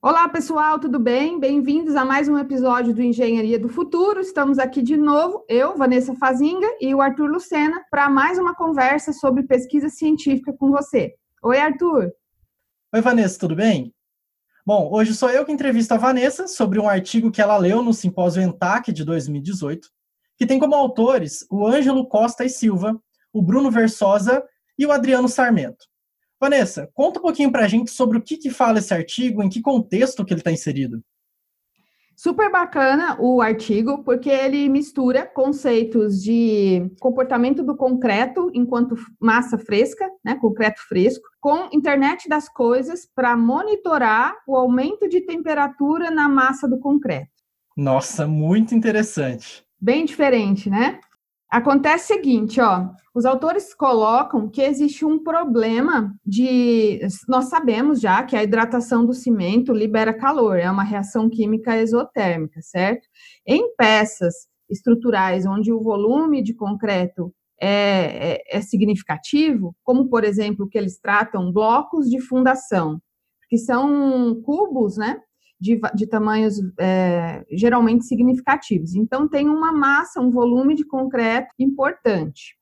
Olá, pessoal, tudo bem? Bem-vindos a mais um episódio do Engenharia do Futuro. Estamos aqui de novo, eu, Vanessa Fazinga, e o Arthur Lucena, para mais uma conversa sobre pesquisa científica com você. Oi, Arthur. Oi, Vanessa, tudo bem? Bom, hoje sou eu que entrevisto a Vanessa sobre um artigo que ela leu no Simpósio ENTAC de 2018, que tem como autores o Ângelo Costa e Silva, o Bruno Versosa e o Adriano Sarmento. Vanessa, conta um pouquinho para a gente sobre o que fala esse artigo, em que contexto que ele está inserido. Super bacana o artigo, porque ele mistura conceitos de comportamento do concreto enquanto massa fresca, né, concreto fresco, com internet das coisas para monitorar o aumento de temperatura na massa do concreto. Nossa, muito interessante. Bem diferente, né? Acontece o seguinte, ó, os autores colocam que existe um problema nós sabemos já que a hidratação do cimento libera calor, é uma reação química exotérmica, certo? Em peças estruturais onde o volume de concreto é significativo, como, por exemplo, que eles tratam blocos de fundação, que são cubos, né? De tamanhos geralmente significativos. Então, tem uma massa, um volume de concreto importante.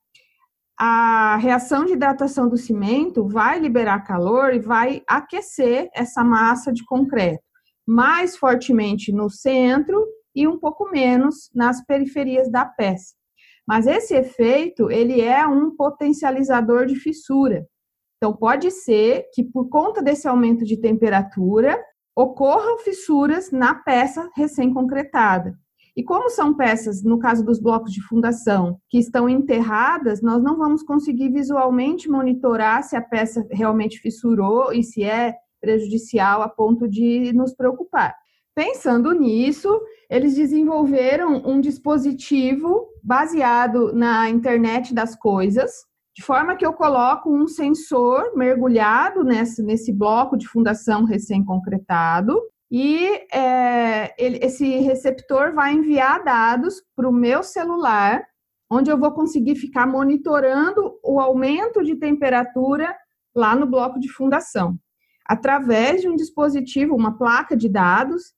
A reação de hidratação do cimento vai liberar calor e vai aquecer essa massa de concreto, mais fortemente no centro e um pouco menos nas periferias da peça. Mas esse efeito, ele é um potencializador de fissura. Então, pode ser que, por conta desse aumento de temperatura, ocorram fissuras na peça recém-concretada. E como são peças, no caso dos blocos de fundação, que estão enterradas, nós não vamos conseguir visualmente monitorar se a peça realmente fissurou e se é prejudicial a ponto de nos preocupar. Pensando nisso, eles desenvolveram um dispositivo baseado na internet das coisas, de forma que eu coloco um sensor mergulhado nesse bloco de fundação recém-concretado e esse receptor vai enviar dados para o meu celular, onde eu vou conseguir ficar monitorando o aumento de temperatura lá no bloco de fundação, através de um dispositivo, uma placa de dados,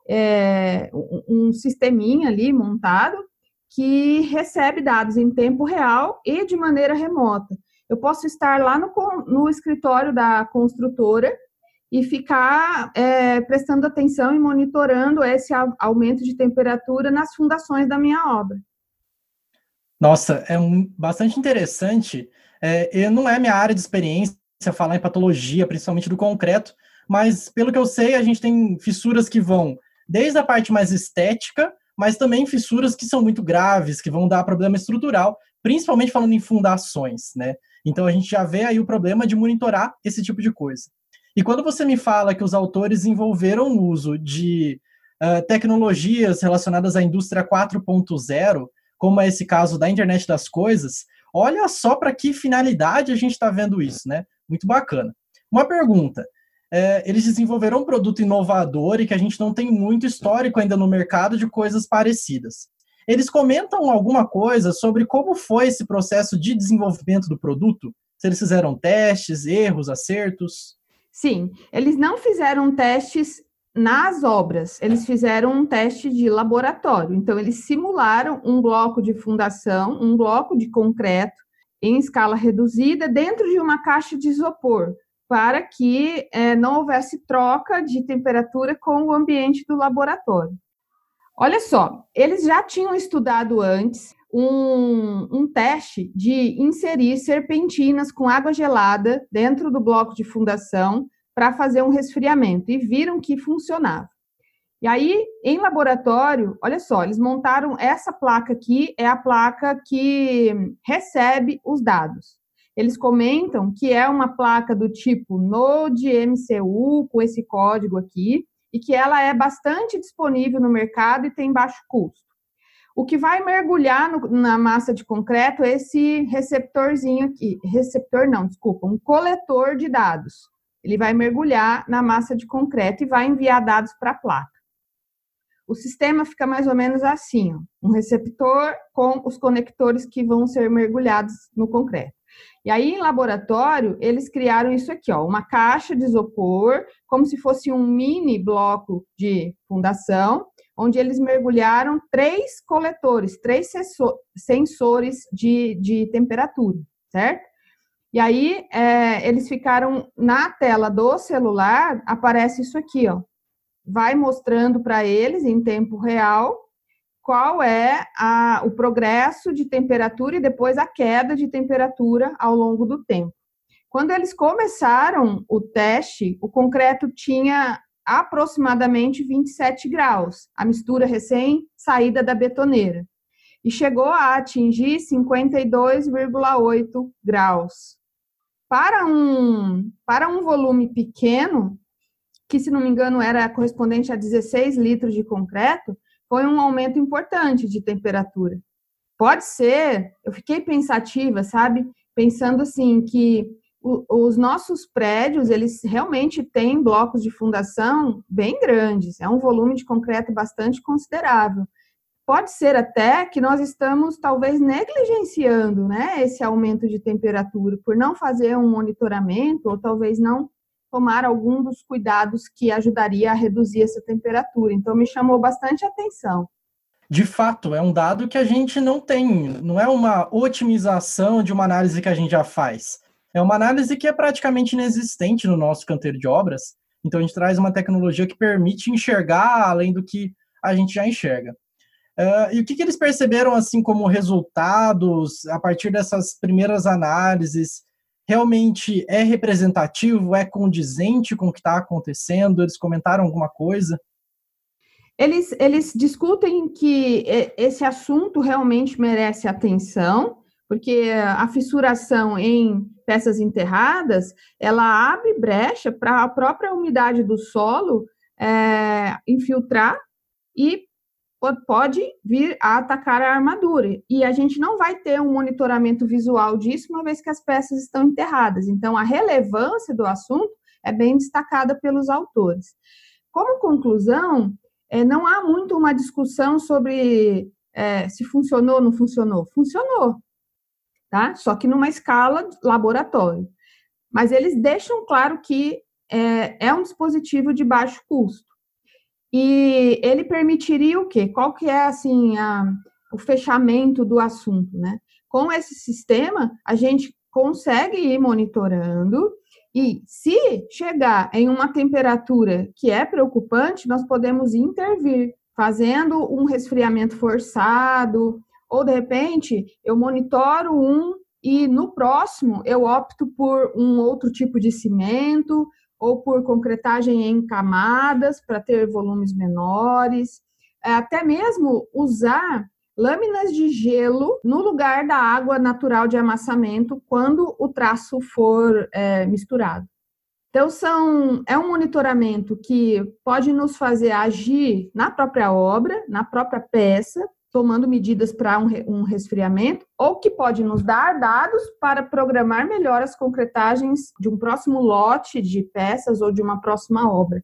um sisteminha ali montado, que recebe dados em tempo real e de maneira remota. Eu posso estar lá no escritório da construtora e ficar prestando atenção e monitorando esse aumento de temperatura nas fundações da minha obra. Nossa, bastante interessante. E não é minha área de experiência falar em patologia, principalmente do concreto, mas pelo que eu sei, a gente tem fissuras que vão desde a parte mais estética, mas também fissuras que são muito graves, que vão dar problema estrutural, principalmente falando em fundações, né? Então a gente já vê aí o problema de monitorar esse tipo de coisa. E quando você me fala que os autores envolveram o uso de tecnologias relacionadas à indústria 4.0, como é esse caso da internet das coisas, olha só para que finalidade a gente está vendo isso, né? Muito bacana. Uma pergunta. Eles desenvolveram um produto inovador e que a gente não tem muito histórico ainda no mercado de coisas parecidas. Eles comentam alguma coisa sobre como foi esse processo de desenvolvimento do produto? Se eles fizeram testes, erros, acertos? Sim, eles não fizeram testes nas obras, eles fizeram um teste de laboratório. Então, eles simularam um bloco de fundação, um bloco de concreto em escala reduzida dentro de uma caixa de isopor, para que não houvesse troca de temperatura com o ambiente do laboratório. Olha só, eles já tinham estudado antes um teste de inserir serpentinas com água gelada dentro do bloco de fundação para fazer um resfriamento e viram que funcionava. E aí, em laboratório, olha só, eles montaram essa placa aqui, é a placa que recebe os dados. Eles comentam que é uma placa do tipo Node MCU, com esse código aqui, e que ela é bastante disponível no mercado e tem baixo custo. O que vai mergulhar na massa de concreto é esse receptorzinho aqui, um coletor de dados. Ele vai mergulhar na massa de concreto e vai enviar dados para a placa. O sistema fica mais ou menos assim, ó, um receptor com os conectores que vão ser mergulhados no concreto. E aí, em laboratório, eles criaram isso aqui, ó, uma caixa de isopor, como se fosse um mini bloco de fundação, onde eles mergulharam 3 coletores, 3 sensores de temperatura, certo? E aí, eles ficaram na tela do celular, aparece isso aqui, ó, vai mostrando para eles em tempo real qual é o progresso de temperatura e depois a queda de temperatura ao longo do tempo. Quando eles começaram o teste, o concreto tinha aproximadamente 27 graus, a mistura recém-saída da betoneira, e chegou a atingir 52,8 graus. Para um volume pequeno, que se não me engano era correspondente a 16 litros de concreto, foi um aumento importante de temperatura. Pode ser, eu fiquei pensativa, sabe? Pensando assim, que os nossos prédios, eles realmente têm blocos de fundação bem grandes, é um volume de concreto bastante considerável. Pode ser até que nós estamos, talvez, negligenciando, né, esse aumento de temperatura, por não fazer um monitoramento, ou talvez não tomar algum dos cuidados que ajudaria a reduzir essa temperatura. Então, me chamou bastante atenção. De fato, é um dado que a gente não tem, não é uma otimização de uma análise que a gente já faz. É uma análise que é praticamente inexistente no nosso canteiro de obras. Então, a gente traz uma tecnologia que permite enxergar além do que a gente já enxerga. E o que eles perceberam, assim, como resultados, a partir dessas primeiras análises, realmente é representativo, é condizente com o que está acontecendo? Eles comentaram alguma coisa? Eles discutem que esse assunto realmente merece atenção, porque a fissuração em peças enterradas, ela abre brecha para a própria umidade do solo infiltrar e pode vir a atacar a armadura. E a gente não vai ter um monitoramento visual disso, uma vez que as peças estão enterradas. Então, a relevância do assunto é bem destacada pelos autores. Como conclusão, não há muito uma discussão sobre se funcionou ou não funcionou. Funcionou, tá? Só que numa escala laboratório. Mas eles deixam claro que é um dispositivo de baixo custo. E ele permitiria o quê? Qual que é, assim, o fechamento do assunto, né? Com esse sistema, a gente consegue ir monitorando e, se chegar em uma temperatura que é preocupante, nós podemos intervir, fazendo um resfriamento forçado, ou, de repente, eu monitoro e, no próximo, eu opto por um outro tipo de cimento, ou por concretagem em camadas para ter volumes menores, até mesmo usar lâminas de gelo no lugar da água natural de amassamento quando o traço for misturado. Então, é um monitoramento que pode nos fazer agir na própria obra, na própria peça, tomando medidas para um resfriamento, ou que pode nos dar dados para programar melhor as concretagens de um próximo lote de peças ou de uma próxima obra.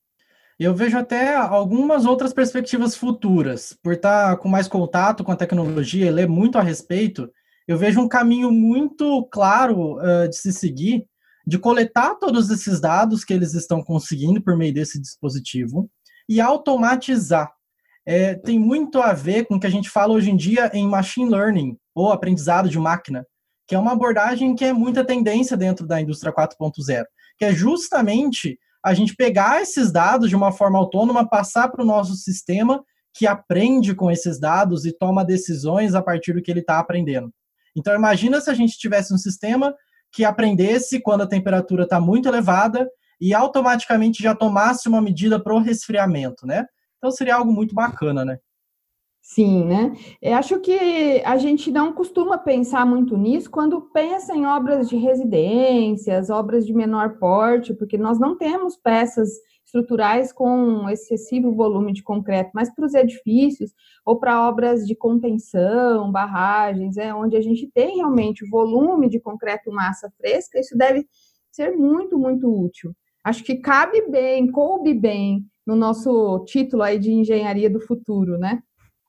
Eu vejo até algumas outras perspectivas futuras, por estar com mais contato com a tecnologia e ler muito a respeito, eu vejo um caminho muito claro de se seguir, de coletar todos esses dados que eles estão conseguindo por meio desse dispositivo e automatizar. Tem muito a ver com o que a gente fala hoje em dia em machine learning, ou aprendizado de máquina, que é uma abordagem que é muita tendência dentro da indústria 4.0, que é justamente a gente pegar esses dados de uma forma autônoma, passar para o nosso sistema, que aprende com esses dados e toma decisões a partir do que ele está aprendendo. Então, imagina se a gente tivesse um sistema que aprendesse quando a temperatura está muito elevada e automaticamente já tomasse uma medida para o resfriamento, né? Então, seria algo muito bacana, né? Sim, né? Eu acho que a gente não costuma pensar muito nisso quando pensa em obras de residências, obras de menor porte, porque nós não temos peças estruturais com excessivo volume de concreto, mas para os edifícios ou para obras de contenção, barragens, onde a gente tem realmente o volume de concreto massa fresca, isso deve ser muito, muito útil. Acho que coube bem no nosso título aí de engenharia do futuro, né?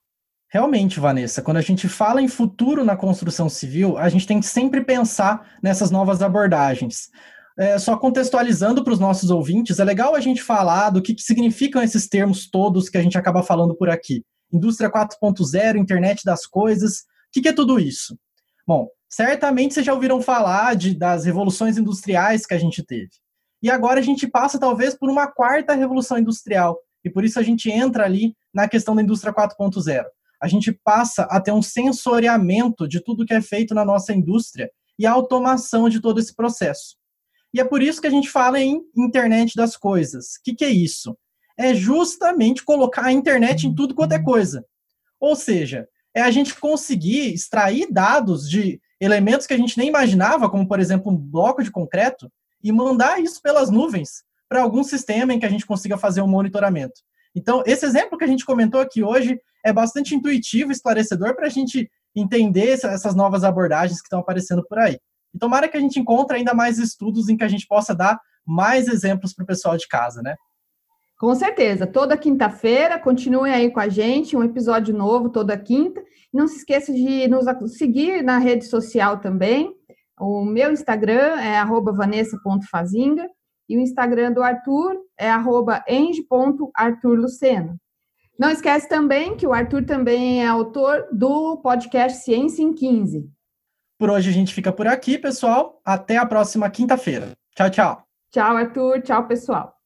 Realmente, Vanessa, quando a gente fala em futuro na construção civil, a gente tem que sempre pensar nessas novas abordagens. Só contextualizando para os nossos ouvintes, é legal a gente falar do que significam esses termos todos que a gente acaba falando por aqui. Indústria 4.0, internet das coisas, o que é tudo isso? Bom, certamente vocês já ouviram falar das revoluções industriais que a gente teve. E agora a gente passa talvez por uma quarta revolução industrial, e por isso a gente entra ali na questão da indústria 4.0. A gente passa a ter um sensoriamento de tudo que é feito na nossa indústria e a automação de todo esse processo. E é por isso que a gente fala em internet das coisas. O que é isso? É justamente colocar a internet em tudo quanto é coisa. Ou seja, é a gente conseguir extrair dados de elementos que a gente nem imaginava, como, por exemplo, um bloco de concreto, e mandar isso pelas nuvens para algum sistema em que a gente consiga fazer um monitoramento. Então, esse exemplo que a gente comentou aqui hoje é bastante intuitivo e esclarecedor para a gente entender essas novas abordagens que estão aparecendo por aí. E tomara que a gente encontre ainda mais estudos em que a gente possa dar mais exemplos para o pessoal de casa, né? Com certeza. Toda quinta-feira, continuem aí com a gente, um episódio novo toda quinta. Não se esqueça de nos seguir na rede social também. O meu Instagram é @vanessa.fazinga e o Instagram do Arthur é @eng.arturluceno. Não esquece também que o Arthur também é autor do podcast Ciência em 15. Por hoje a gente fica por aqui, pessoal. Até a próxima quinta-feira. Tchau, tchau. Tchau, Arthur. Tchau, pessoal.